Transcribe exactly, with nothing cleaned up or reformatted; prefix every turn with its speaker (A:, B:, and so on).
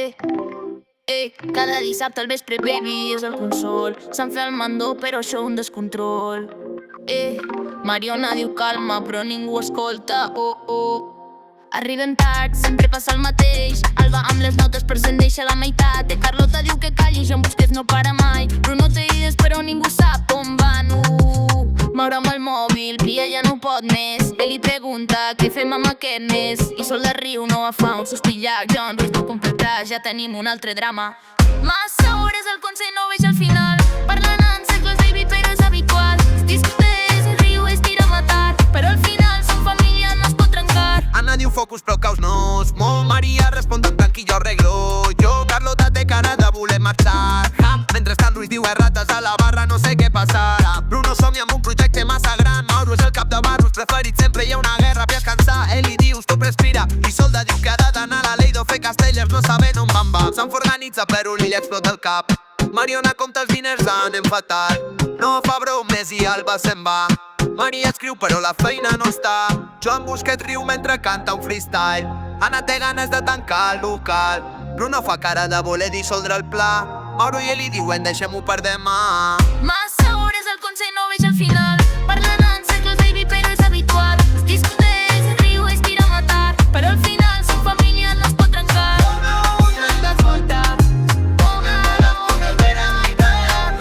A: Eh, eh, cada dissabte al vespre, baby, és el consol. Se'n fa el mandó, però això un descontrol. Eh, Mariona diu calma, però ningú escolta, oh, oh. Arribem tard, sempre passa el mateix. Alba amb les notes però se'n deixa la meitat. De Carlota diu que calli, Joan Busquets no para mai. Bruno té idees però ningú sap on van. Uh, Mauro amb el mòbil, Pia ja no pot més. Ell li pregunta què fem amb aquest mes. I Sol de Riu no fa un sospillac. Joan Ruiz no completar, ja tenim un altre drama. Massa hores al consell no veig al final. Parlant en segles, baby, però és habitual. Es discuteix, es riu, es tira a matar. Però al final som família, no es pot trencar.
B: Ana diu focus però caos no es mou. Maria respon tan tranquil, jo arreglo. Jo, Carlota té cara de voler marxar. Mentrestant Ruiz diu errates a la barra, no sé què passarà. Bruno somia amb un projecte massa gran. Mauro és el cap de barros preferit, sempre hi ha una guerra per descansar. Eli diu stop, respira. I Solda diu que ha d'anar a la Leido fer castellers, no saben on van va. Se'n organitza però li explota el cap. Mariona compta els diners, anem fatal. No fa bromes i Alba se'n va. Maria escriu però la feina no està. Joan Busquets riu mentre canta un freestyle. Anna té ganes de tancar el local. Bruno fa cara de voler dissoldre el pla. Mauro i Eli diuen deixem-ho per demà.
A: Massa